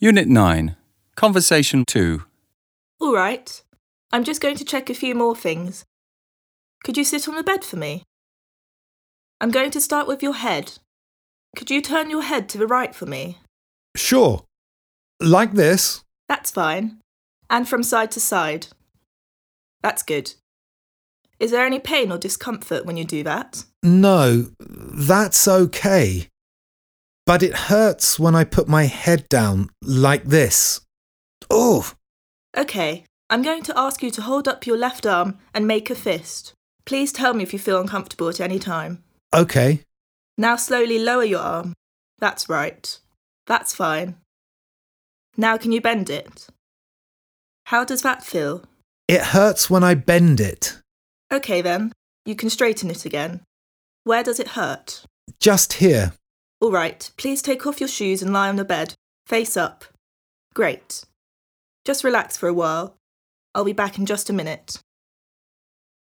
Unit 9. Conversation 2. All right. I'm just going to check a few more things. Could you sit on the bed for me? I'm going to start with your head. Could you turn your head to the right for me? Sure. Like this? That's fine. And from side to side. That's good. Is there any pain or discomfort when you do that? No, that's okay. But it hurts when I put my head down like this. Oh! Okay, I'm going to ask you to hold up your left arm and make a fist. Please tell me if you feel uncomfortable at any time. Okay. Now slowly lower your arm. That's right. That's fine. Now can you bend it? How does that feel? It hurts when I bend it. Okay then, you can straighten it again. Where does it hurt? Just here. All right, please take off your shoes and lie on the bed, face up. Great. Just relax for a while. I'll be back in just a minute.